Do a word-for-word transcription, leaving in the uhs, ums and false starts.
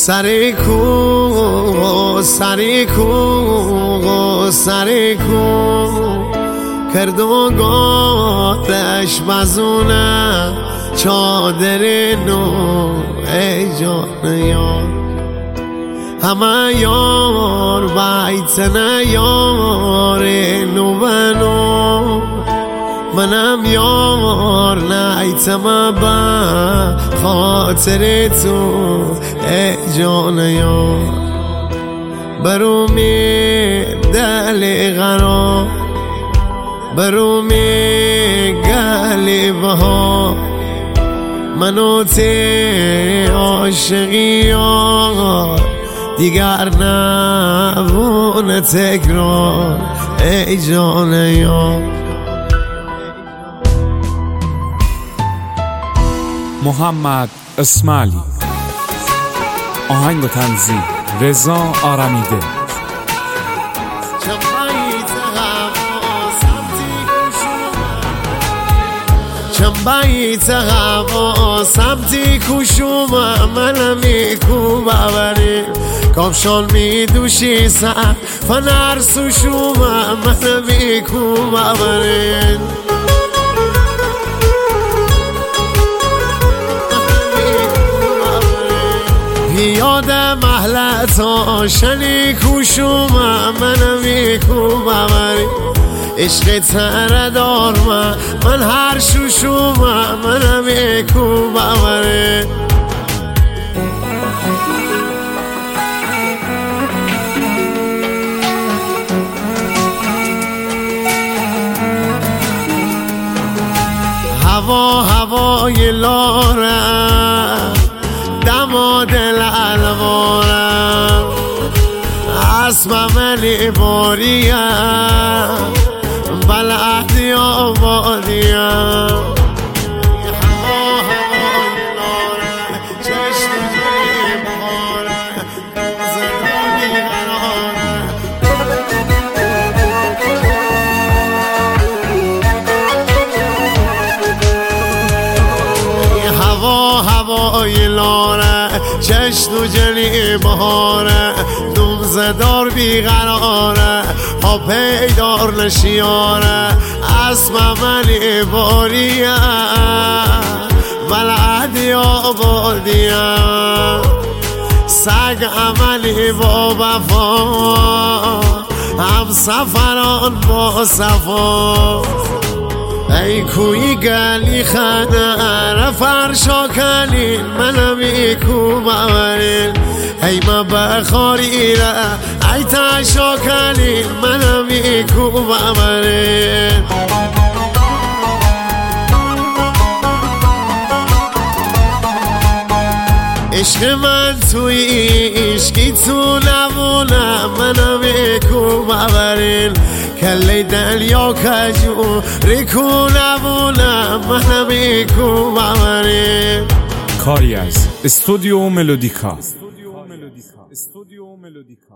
سر کو سر کو سر کو کرد و گاتش مزونه چادر نو ای جان یار همه یار بیتنه یار نو بنو منم یار نیتم با خاطر تو ای جان یار برومی دل قرار برومی گل بها منو تی عاشقی یار دیگر نبونه تکرار ای جان یار. محمد اسماعیلی، آهنگ و تنظیم رضا آرمیده. چنبایت هوا سمتی کشوم من میکو ببری کامشان میدوشی سر فنر سوشوم من میکو ببری یاد محلتا شنی کشوم من میکو ببری عشق تره دار من من هر شوشوم من میکو ببره هوا هوای لارم دما دل الوارم اسمم علی باریم بلعدی آبادیم هوا هوای لاره چشم جوی بخاره زنده بیقراره هوا هوای لاره چشم جلی بهاره دومزدار بیقراره ها پیدار نشیاره اسمم علی باریم بلعدی آبادیم سگ عملی با وفا هم سفران با صفا ای کوی گلی خنر فرشا کلین منم ای کو ببرین ای ما بخاری را ای تشا کلین منم ای کو ببرین عشق من توی عشقی تو نمونه منم ای کو ببرین کلی دل یا کجو ریکو نمونه منم ای کو ببرین. کاری از استودیو ملودیکا. استودیو ملودیکا.